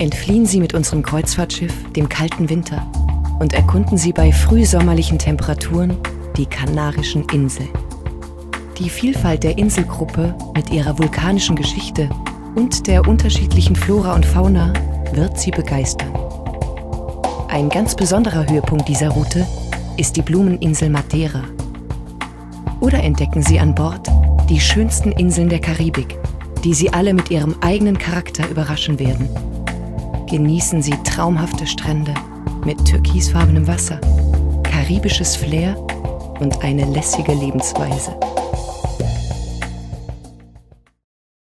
Entfliehen Sie mit unserem Kreuzfahrtschiff dem kalten Winter und erkunden Sie bei frühsommerlichen Temperaturen die Kanarischen Inseln. Die Vielfalt der Inselgruppe mit ihrer vulkanischen Geschichte und der unterschiedlichen Flora und Fauna wird Sie begeistern. Ein ganz besonderer Höhepunkt dieser Route ist die Blumeninsel Madeira. Oder entdecken Sie an Bord die schönsten Inseln der Karibik, die Sie alle mit ihrem eigenen Charakter überraschen werden. Genießen Sie traumhafte Strände mit türkisfarbenem Wasser, karibisches Flair und eine lässige Lebensweise.